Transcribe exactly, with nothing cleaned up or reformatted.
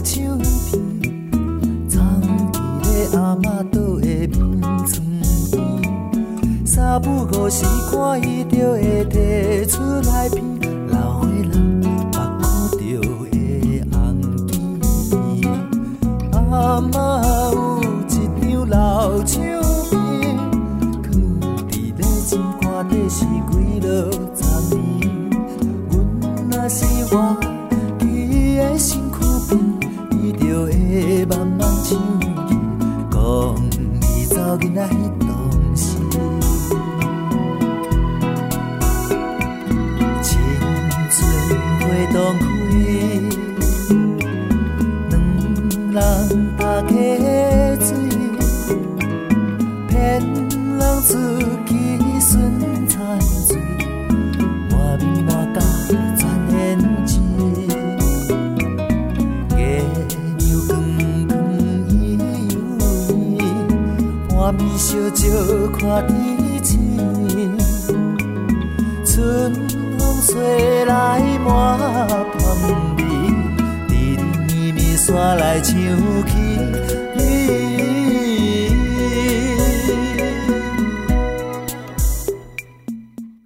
唱片，藏伫个阿嬷倒的眠床边，三不五时看伊就会摕出来片，老岁人目眶着会红记。阿嬷有一张老唱片，放伫咧心肝底是几落十年。阮若是活伫个身躯边，伊就会慢慢唱起，讲伊走囡仔迄当时。青春花动开，两人搭起水，骗人出去顺残水，满面满甲全胭脂，月娘光光伊有圆，半暝烧酒看天星，春风吹来满盘味，甜绵绵山来唱起。